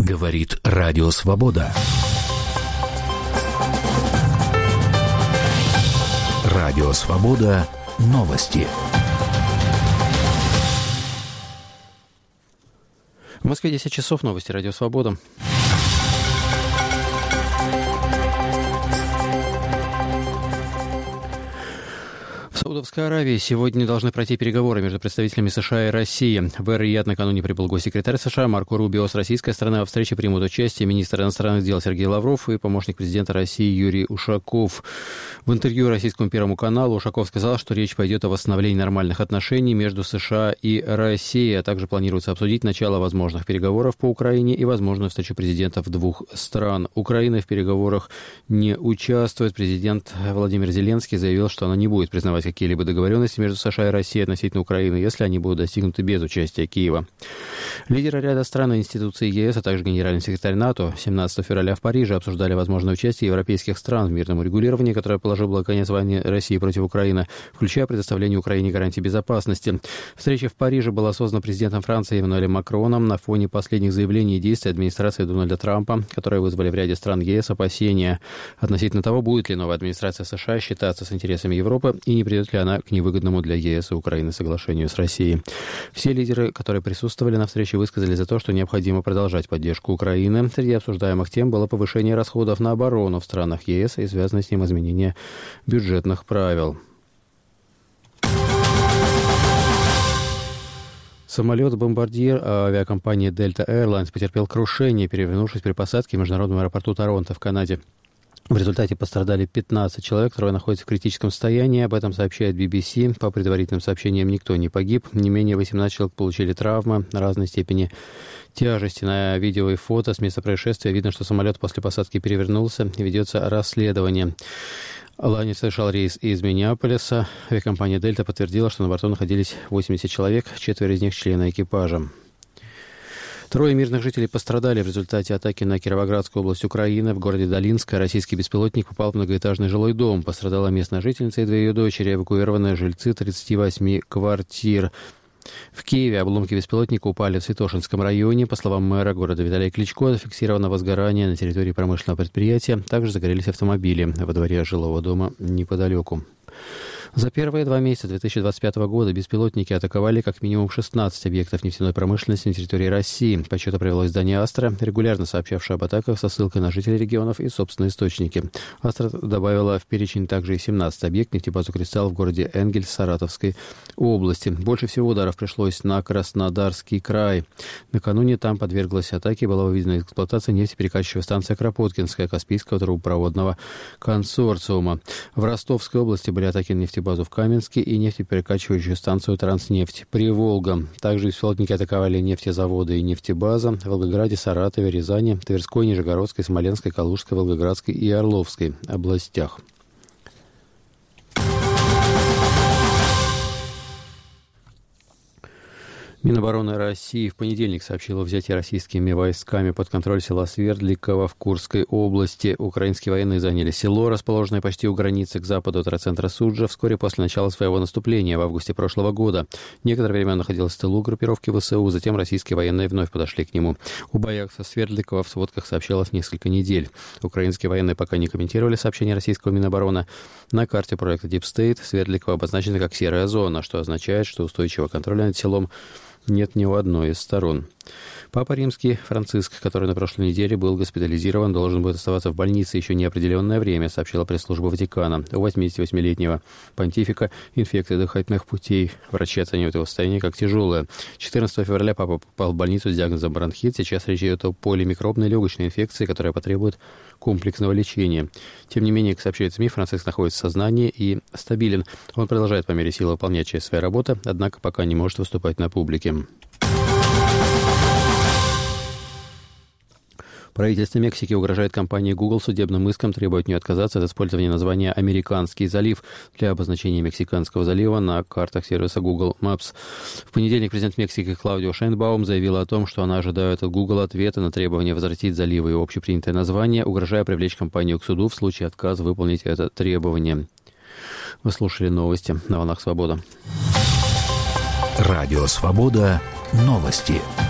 Говорит Радио Свобода. Радио Свобода. Новости. В Москве 10 часов. Новости Радио Свобода. В Саудовской Аравии сегодня должны пройти переговоры между представителями США и России. В Эр-Рияд накануне прибыл госсекретарь США Марко Рубио. С российской стороны во встрече примут участие министр иностранных дел Сергей Лавров и помощник президента России Юрий Ушаков. В интервью Российскому Первому каналу Ушаков сказал, что речь пойдет о восстановлении нормальных отношений между США и Россией, а также планируется обсудить начало возможных переговоров по Украине и возможную встречу президентов двух стран. Украина в переговорах не участвует. Президент Владимир Зеленский заявил, что она не будет признавать какие-либо договоренности между США и Россией относительно Украины, если они будут достигнуты без участия Киева. Лидеры ряда стран и институций ЕС, а также генеральный секретарь НАТО 17 февраля в Париже обсуждали возможное участие европейских стран в мирном урегулировании, которое положило конец войне России против Украины, включая предоставление Украине гарантий безопасности. Встреча в Париже была создана президентом Франции Эммануэлем Макроном на фоне последних заявлений и действий администрации Дональда Трампа, которые вызвали в ряде стран ЕС опасения относительно того, будет ли новая администрация США считаться с интересами Европы и не придет ли она к невыгодному для ЕС и Украины соглашению с Россией. Все лидеры, которые присутствовали на встрече, высказали за то, что необходимо продолжать поддержку Украины. Среди обсуждаемых тем было повышение расходов на оборону в странах ЕС и связанное с ним изменение бюджетных правил. Самолет-бомбардир авиакомпании Delta Airlines потерпел крушение, перевернувшись при посадке в международном аэропорту Торонто в Канаде. В результате пострадали 15 человек, которые находятся в критическом состоянии. Об этом сообщает BBC. По предварительным сообщениям, никто не погиб. Не менее 18 человек получили травмы разной степени тяжести. На видео и фото с места происшествия видно, что самолет после посадки перевернулся. Ведется расследование. Лайнер совершал рейс из Миннеаполиса. Авиакомпания «Дельта» подтвердила, что на борту находились 80 человек, 4 из них члены экипажа. 3 мирных жителей пострадали в результате атаки на Кировоградскую область Украины. В городе Долинска российский беспилотник попал в многоэтажный жилой дом. Пострадала местная жительница и 2 ее дочери, эвакуированные жильцы 38 квартир. В Киеве обломки беспилотника упали в Святошинском районе. По словам мэра города Виталия Кличко, зафиксировано возгорание на территории промышленного предприятия. Также загорелись автомобили во дворе жилого дома неподалеку. За первые 2 месяца 2025 года беспилотники атаковали как минимум 16 объектов нефтяной промышленности на территории России. Подсчеты провело издание «Астра», регулярно сообщавшее об атаках со ссылкой на жителей регионов и собственные источники. «Астра» добавила в перечень также и 17 объектов нефтебазу «Кристалл» в городе Энгельс Саратовской области. Больше всего ударов пришлось на Краснодарский край. Накануне там подверглась атаке, была выведена из эксплуатации нефтеперекачивающая станция Кропоткинская Каспийского трубопроводного консорциума. В Ростовской области были атаки на нефтебазу в Каменске и нефтеперекачивающую станцию «Транснефть» Приволга. Также беспилотники атаковали нефтезаводы и нефтебаза в Волгограде, Саратове, Рязани, Тверской, Нижегородской, Смоленской, Калужской, Волгоградской и Орловской областях. Минобороны России в понедельник сообщила о взятии российскими войсками под контроль села Свердликово в Курской области. Украинские военные заняли село, расположенное почти у границы к западу от райцентра Суджа, вскоре после начала своего наступления в августе прошлого года. Некоторое время он находился в тылу группировки ВСУ, затем российские военные вновь подошли к нему. О боях со Свердликово в сводках сообщалось несколько недель. Украинские военные пока не комментировали сообщения российского Минобороны. На карте проекта Deep State Свердликово обозначено как серая зона, что означает, что устойчивого контроля над селом нет ни у одной из сторон. Папа Римский Франциск, который на прошлой неделе был госпитализирован, должен будет оставаться в больнице еще неопределенное время, сообщила пресс-служба Ватикана. У 88-летнего понтифика инфекция дыхательных путей. Врачи оценивают его состояние как тяжелое. 14 февраля папа попал в больницу с диагнозом бронхит. Сейчас речь идет о полимикробной легочной инфекции, которая потребует комплексного лечения. Тем не менее, как сообщает СМИ, Франциск находится в сознании и стабилен. Он продолжает по мере силы выполнять часть своей работы, однако пока не может выступать на публике. Правительство Мексики угрожает компании Google судебным иском, требуя от нее отказаться от использования названия «Американский залив» для обозначения Мексиканского залива на картах сервиса Google Maps. В понедельник президент Мексики Клаудио Шейнбаум заявила о том, что она ожидает от Google ответа на требование возвратить заливы и общепринятое название, угрожая привлечь компанию к суду в случае отказа выполнить это требование. Вы слушали новости на «Волнах Свобода». Радио Свобода. Новости.